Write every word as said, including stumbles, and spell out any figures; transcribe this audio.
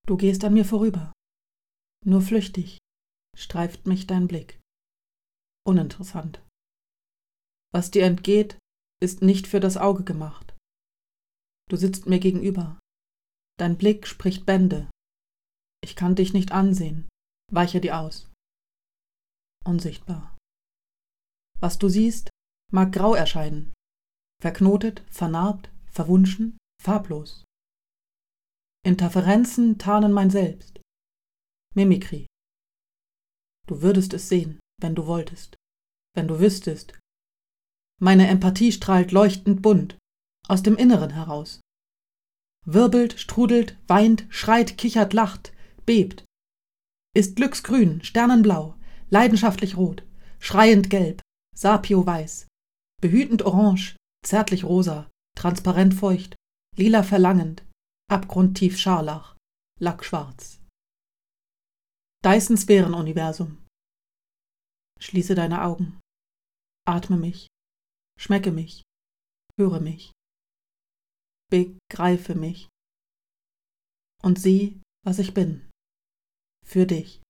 Du gehst an mir vorüber. Nur flüchtig streift mich dein Blick. Uninteressant. Was dir entgeht, ist nicht für das Auge gemacht. Du sitzt mir gegenüber. Dein Blick spricht Bände. Ich kann dich nicht ansehen, weiche dir aus. Unsichtbar. Was du siehst, mag grau erscheinen, verknotet, vernarbt, verwunschen, farblos. Interferenzen tarnen mein Selbst. Mimikrie. Du würdest es sehen, wenn du wolltest, wenn du wüsstest. Meine Empathie strahlt leuchtend bunt, aus dem Inneren heraus. Wirbelt, strudelt, weint, schreit, kichert, lacht, bebt. Ist glücksgrün, sternenblau, leidenschaftlich rot, schreiend gelb, sapio-weiß, behütend orange, zärtlich rosa, transparent feucht, lila verlangend, abgrundtief scharlach, lackschwarz. Dysons Sphärenuniversum. Schließe deine Augen. Atme mich. Schmecke mich. Höre mich. Begreife mich. Und sieh, was ich bin. Für dich.